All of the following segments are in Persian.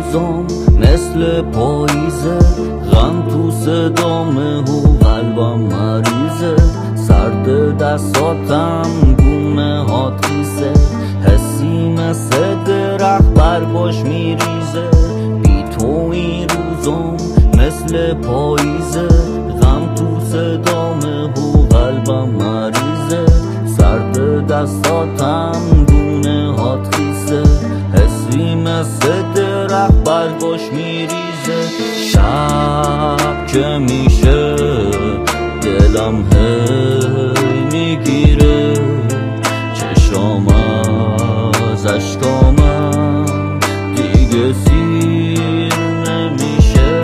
روزام مثل پاییزه، غم تو صدامه و قلبم مریضه، سرد دستاتم گونه هات خیسه، حسی مثل درخت برگاش میریزه، بی تو این روزام مثل پاییزه، غم تو صدامه و قلبم مریضه، سرد دستاتم گونه هات خیسه، حسی مثل درخت برگاش میریزه. شب که میشه دلم هی میگیره، چشام از اشکامم دیگه سیر نمیشه،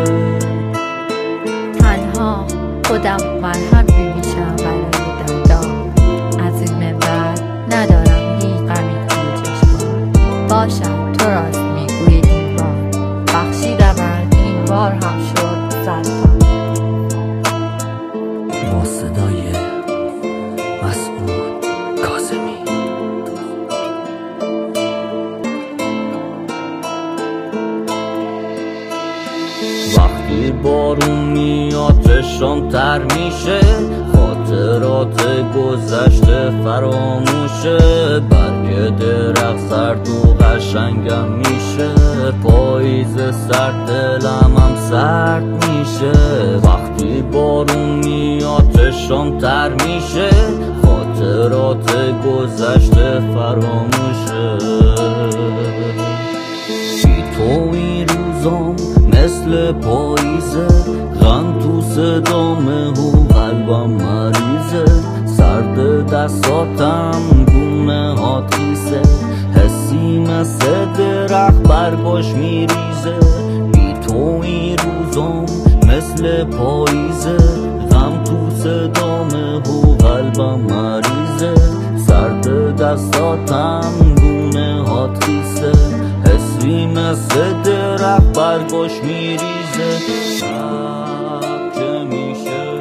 تنها خودم مرهم میمیشم برای دردام، از این منبر ندارم هیچ غمی توی چشمام، باشم تو راست میگویی این بار، بخشیدم این بار هم شد سرطان. با صدای مسعود کاظمی. وقتی بارون میاد چشام تر میشه، خاطرات گذشته فراموشه، برگ درخت سرد و قشنگم میشه، پاییز سرد دلم هم سرد میشه، وقتی بارون میاد چشام تر میشه، خاطرات گذشته فراموشه، بی تو این روزام مثل پاییزه، غم تو صدامه و قلبم مریضه، سرد دستاتم گونه هات خیسه، حسی مثل درخت برگاش میریزه، بی تو این روزام مثل پاییزه، غم تو صدامه و قلبم مریضه، سرد دستاتم گونه هات خیسه، حسی مثل درخت برگاش میریزه. شب که میشه